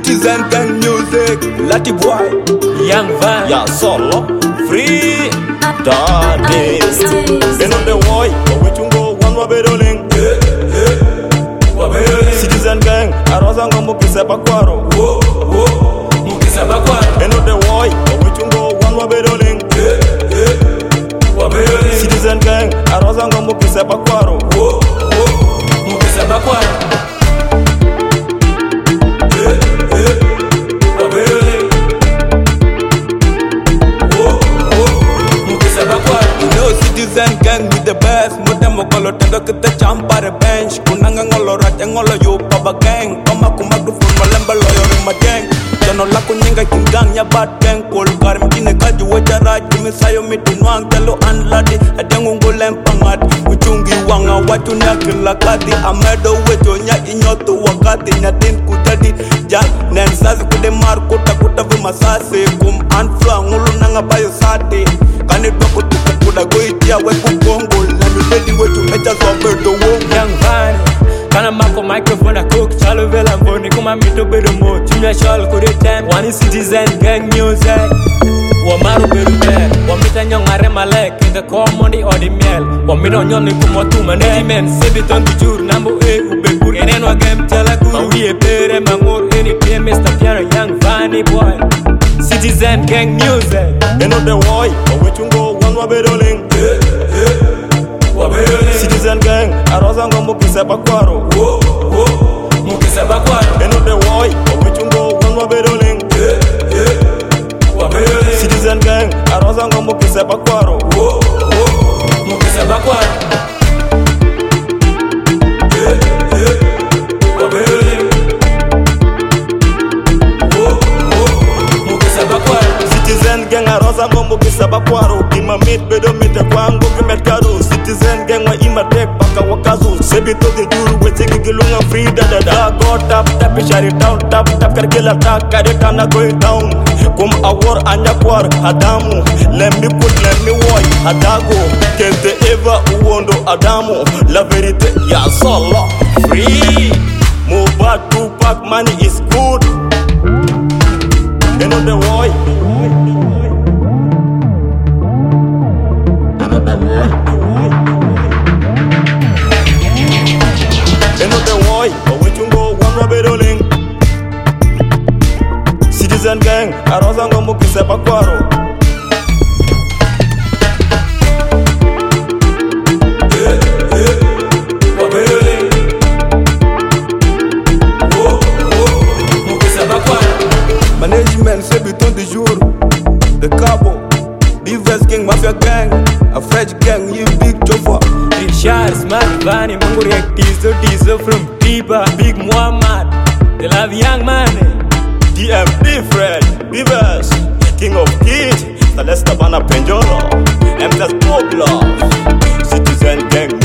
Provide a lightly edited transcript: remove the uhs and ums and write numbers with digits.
Citizen Gang Music, Lati Boy, Young Van, Yeah, solo, free, daddy. They know the boy, but we chungo one waberoling. Citizen Gang, arozanga mukisa bakwaro. Mukisa bakwaro. They know the boy, but we chungo one waberoling. Citizen Gang, arozanga mukisa bakwaro. Mukisa bakwaro. Citizen Gang with the best. Muda mokolo tendo kita champare bench. Kunanga ngolo rate ngolo yo paba gang. Kama kumadu full malemba loyo rima gang. Jano la kunyinga kingang ya bad gang. Kolu karim kine kaju wecha raj. Kimisayo mitu nwang telo unladi. Adengu ngulem pangat. Uchungi wanga watu nyakila kati. Amedo wecho nya inyotu wakati. Nyadin kutadi jan. Nensazi kude mar kuta kuta vimasasi. Kum anfla ngulu nanga bayo sati. Kani doko tuka kuda goitia weku kongol. Nami lady wetu echa zwabedo wong. Young Van, kana mako microphone a cook. Chalo vela mboni kuma mito bedo mo. Chumya shal kure time. Wani Citizen Gang Music. Wamaru beru bed. Wamita nyongare malek. In the commody or the miel. Wamita nyoni kumotu mane. Men sebiton tujur. Nambo ubebur. Enen wa game tela guru. Mawie pere mangur. Eni pie Mr. Piano. Young Vanny boy. Citizen Gang Music. They know the boy, but we chungo one waberoling. Citizen Gang, arozanga mukisa bakwaro. Mukisa bakwaro. They know the boy, but we chungo one waberoling. Citizen Gang, arozanga mukisa bakwaro. Mukisa bakwaro. Citizen Gang arozanga mukisa bakwaro. Kima mit bedo mite kwangu kimet karu. Citizen Gang wa ima tek baka wakazu. Sebi to the juru wetiki gilunga free da da da. Go tap tap shari down tap tap karkila tak kare kana going down. Kum awar anya kwar hadamu. Let me put let me boy hadago. Kente eva uondo adamu. La verite ya solo free. Move back to pack money is good. They know the boy. They know the boy, but we chungo one waberoling. Citizen Gang, arozanga mukisa bakwaro. Management c'est béton du jour. The Cabo, Beavers Gang, Mafia Gang, a French gang, you big Joffa. Richard Smart Vanny Manguri Diesel from Tiba. Big Muhammad, they love Young Money. DMP Fred, Beavers, King of Kids, Celeste Bana Penjolo, M. Pobla, Citizen Gang